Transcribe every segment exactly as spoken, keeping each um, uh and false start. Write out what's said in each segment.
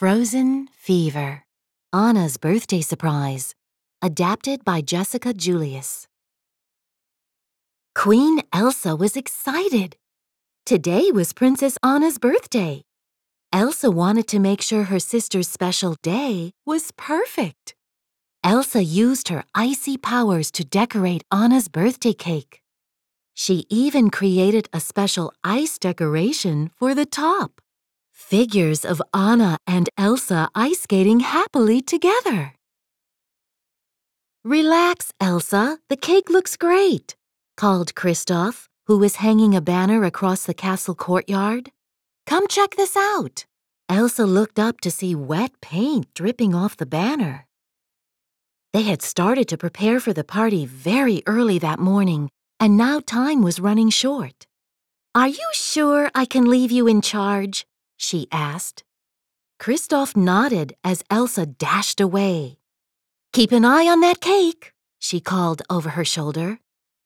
Frozen Fever, Anna's Birthday Surprise, adapted by Jessica Julius. Queen Elsa was excited. Today was Princess Anna's birthday. Elsa wanted to make sure her sister's special day was perfect. Elsa used her icy powers to decorate Anna's birthday cake. She even created a special ice decoration for the top. Figures of Anna and Elsa ice skating happily together. "Relax, Elsa, the cake looks great," called Kristoff, who was hanging a banner across the castle courtyard. "Come check this out." Elsa looked up to see wet paint dripping off the banner. They had started to prepare for the party very early that morning, and now time was running short. "Are you sure I can leave you in charge?" she asked. Kristoff nodded as Elsa dashed away. "Keep an eye on that cake," she called over her shoulder.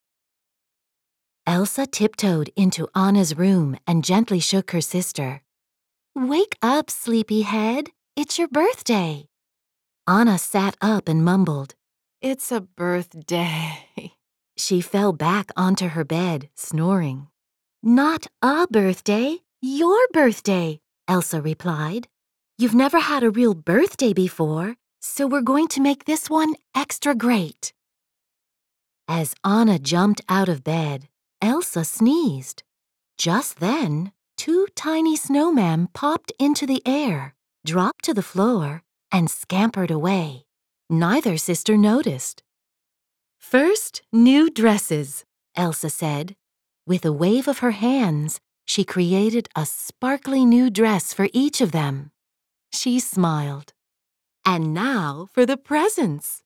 Elsa tiptoed into Anna's room and gently shook her sister. "Wake up, sleepyhead. It's your birthday." Anna sat up and mumbled, "It's a birthday." She fell back onto her bed, snoring. "Not a birthday, your birthday," Elsa replied. "You've never had a real birthday before, so we're going to make this one extra great." As Anna jumped out of bed, Elsa sneezed. Just then, two tiny snowmen popped into the air, dropped to the floor, and scampered away. Neither sister noticed. "First, new dresses," Elsa said. With a wave of her hands, she created a sparkly new dress for each of them. She smiled. "And now for the presents."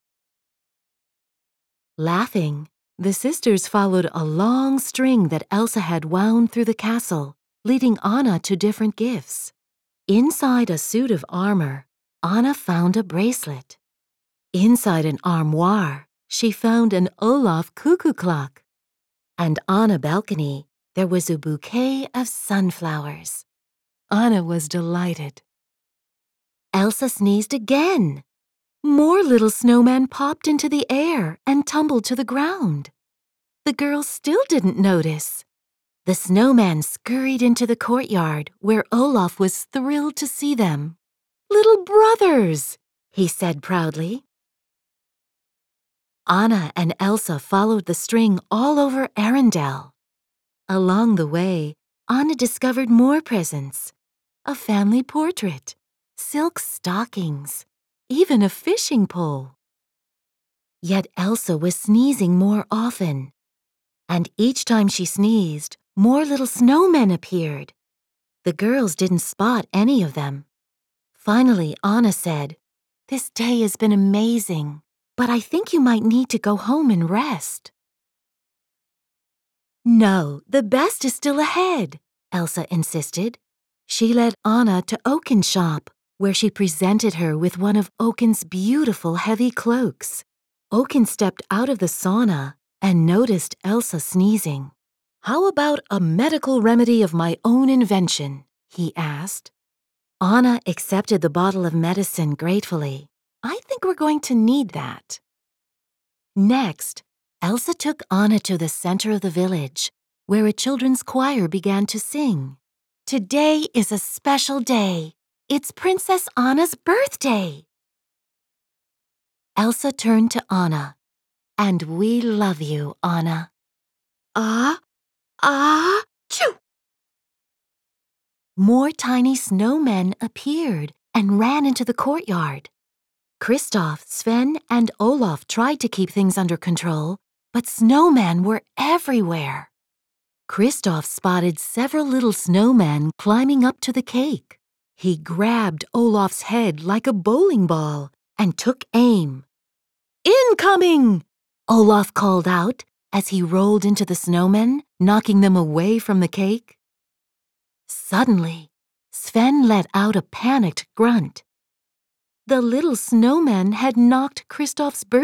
Laughing, the sisters followed a long string that Elsa had wound through the castle, leading Anna to different gifts. Inside a suit of armor, Anna found a bracelet. Inside an armoire, she found an Olaf cuckoo clock. And on a balcony, there was a bouquet of sunflowers. Anna was delighted. Elsa sneezed again. More little snowmen popped into the air and tumbled to the ground. The girls still didn't notice. The snowman scurried into the courtyard where Olaf was thrilled to see them. "Little brothers," he said proudly. Anna and Elsa followed the string all over Arendelle. Along the way, Anna discovered more presents. A family portrait, silk stockings, even a fishing pole. Yet Elsa was sneezing more often. And each time she sneezed, more little snowmen appeared. The girls didn't spot any of them. Finally, Anna said, "This day has been amazing, but I think you might need to go home and rest." "No, the best is still ahead," Elsa insisted. She led Anna to Oaken's shop, where she presented her with one of Oaken's beautiful heavy cloaks. Oaken stepped out of the sauna and noticed Elsa sneezing. "How about a medical remedy of my own invention?" he asked. Anna accepted the bottle of medicine gratefully. "I think we're going to need that." Next, Elsa took Anna to the center of the village, where a children's choir began to sing. "Today is a special day. It's Princess Anna's birthday." Elsa turned to Anna. "And we love you, Anna." "Ah, ah, choo!" More tiny snowmen appeared and ran into the courtyard. Kristoff, Sven, and Olaf tried to keep things under control, but snowmen were everywhere. Kristoff spotted several little snowmen climbing up to the cake. He grabbed Olaf's head like a bowling ball and took aim. "Incoming!" Olaf called out as he rolled into the snowmen, knocking them away from the cake. Suddenly, Sven let out a panicked grunt. The little snowmen had knocked Kristoff's birthday